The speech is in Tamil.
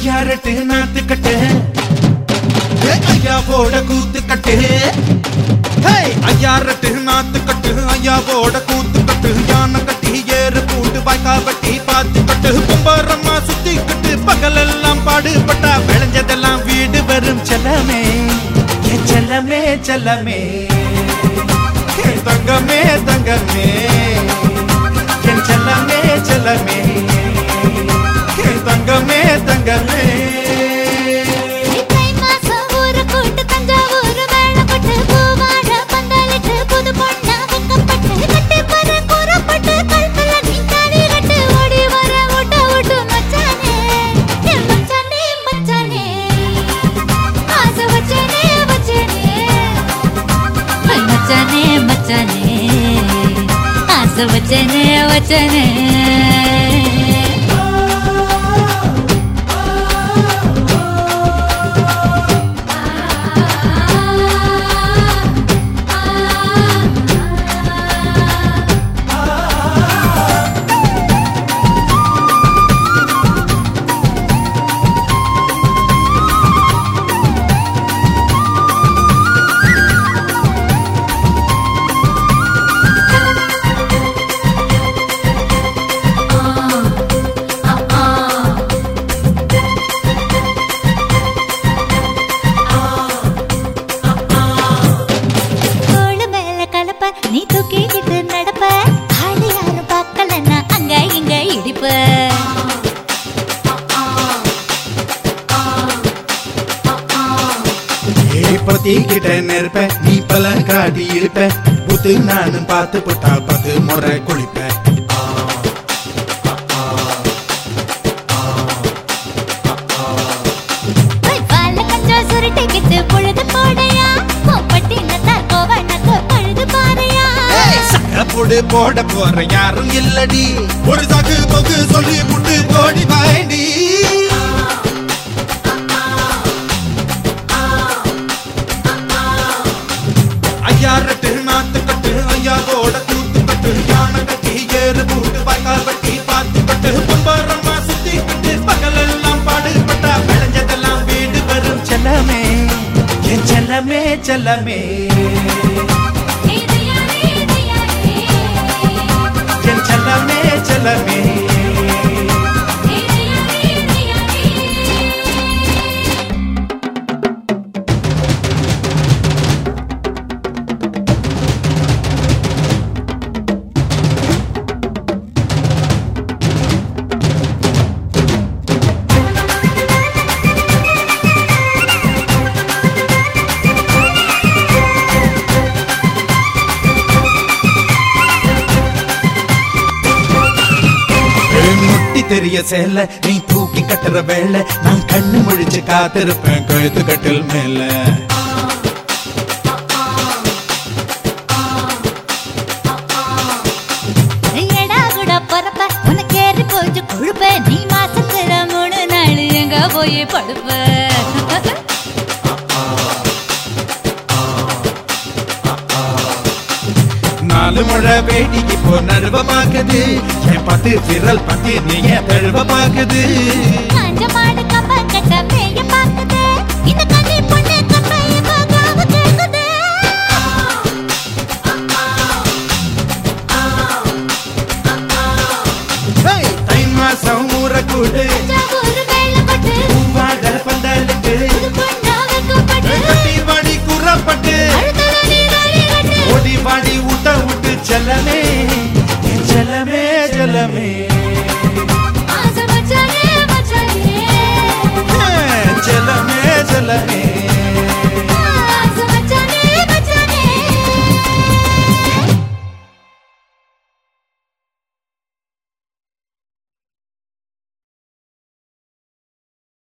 ஐயாரட்டு நாத்து கட்டு ஐயாவோட கூத்து கட்டு ஐயாரட்டு நாத்து கட்டு ஐயாவோட கூத்து கட்டு யானை கட்டி ஏறு பூண்டு வாய்க்கா வட்டி பாத்து கட்டு கும்பரம்மா சுத்தி கட்டு பகலெல்லாம் பாடுபட்டா விளைஞ்சதெல்லாம் வீடு வரும் செல்லமே என் செல்லமே செல்லமே என் தங்கமே தங்கமே என் செல்லமே செல்லமே என் தங்கமே தங்கமே वचने वचने நீ தூக்கிக்கிட்டு நடப்ப ஆளு யாரும் பார்க்கலன்னா அங்க இங்க இடிப்ப பத்திக்கிட்ட நெருப்ப நீ பல காட்டி இருப்ப புத்து நானும் பார்த்து போட்டா 10 முறை குளிப்ப சுருட்டிக்கிட்டு பொழுது போடையா பட்டினத்தா கோவனக்கு பழுது பாறையா சக்கப்புடு போட போற யாரும் இல்லடி ஒரு சாக்கு போக்கு சொல்லி புட்டு போடி பாயண்டி ஐயாரட்டு நாத்து கட்டு ஐயாவோட கூத்து கட்டு யானை கட்டி ஏறு பூண்டு வாய்க்கா வட்டி பாத்து கட்டு கும்பரம்மா சுத்தி கட்டு பகலெல்லாம் பாடுபட்டா விளைஞ்சதெல்லாம் வீடு வரும் செல்லமே என் செல்லமே செல்லமே என் செல்லமே செல்லமே தெரிய சேல நீ தூக்கி கட்டுற வேலை நான் கண்ணு முழிச்சு காத்திருப்பேன் கழுத்து கட்டில் மேல எடா கூட பொறப்ப உனக்கு ஏறி போச்சு கொழுப்ப நீ மாசத்துல 3 நாள் எங்க போய் படுப்ப நாலு முழை வேடிக்கு போ நடுவ பாக்குது என் 10 விரல் பத்தி நீ என் தழுவ பாக்குது காஞ்ச மாடு கம்ப கட்ட மேய பாக்குது இந்த கண்ணி பொண்ணு கம்பைய பாகாவ கேக்குது தை மாசம் ஊற கூடு ஒரு வேளை பட்டு பூவாட பந்தலுக்கு கட்டி வாடி கூறப்பட்டு ஓடி வாடி ஊட்ட விட்டு செல்லமே செல்லமே செல்லமே செல்லமே செல்லமே